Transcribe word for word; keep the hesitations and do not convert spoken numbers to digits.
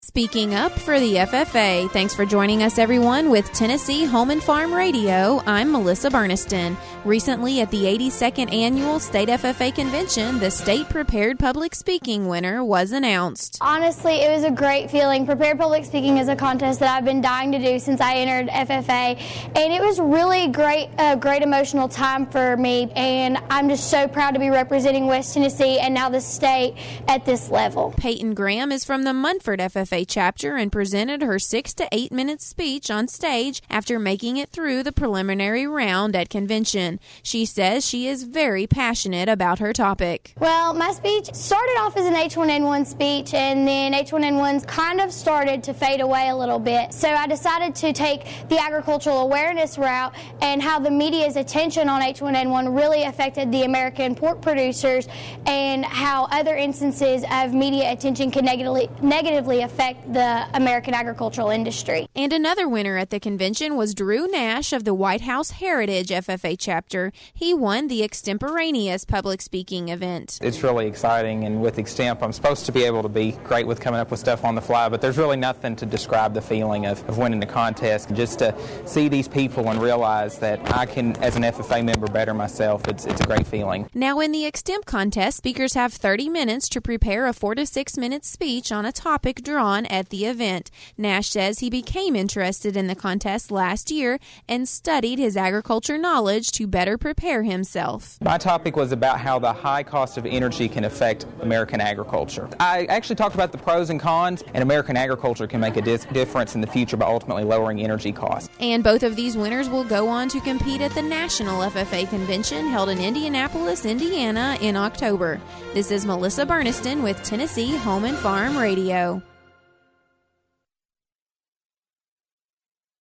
Speaking up for the F F A. Thanks for joining us, everyone, with Tennessee Home and Farm Radio. I'm Melissa Burniston. Recently, at the eighty-second Annual State F F A Convention, the State Prepared Public Speaking winner was announced. Honestly, it was a great feeling. Prepared Public Speaking is a contest that I've been dying to do since I entered F F A, and it was really great, a great emotional time for me, and I'm just so proud to be representing West Tennessee and now the state at this level. Peyton Graham is from the Munford F F A chapter and presented her six to eight minute speech on stage after making it through the preliminary round at convention. She says she is very passionate about her topic. Well, my speech started off as an H one N one speech, and then H one N ones kind of started to fade away a little bit. So I decided to take the agricultural awareness route and how the media's attention on H one N one really affected the American pork producers, and how other instances of media attention can negatively negatively affect the American agricultural industry. And another winner at the convention was Drew Nash of the White House Heritage F F A chapter. He won the extemporaneous public speaking event. It's really exciting, and with Extemp, I'm supposed to be able to be great with coming up with stuff on the fly, but there's really nothing to describe the feeling of, of winning the contest. And just to see these people and realize that I can, as an F F A member, better myself, it's, it's a great feeling. Now, in the Extemp contest, speakers have thirty minutes to prepare a four to six minute speech on a topic drawn at the event. Nash says he became interested in the contest last year and studied his agriculture knowledge to better prepare himself. My topic was about how the high cost of energy can affect American agriculture. I actually talked about the pros and cons, and American agriculture can make a dis- difference in the future by ultimately lowering energy costs. And both of these winners will go on to compete at the National F F A Convention held in Indianapolis, Indiana in October. This is Melissa Burniston with Tennessee Home and Farm Radio.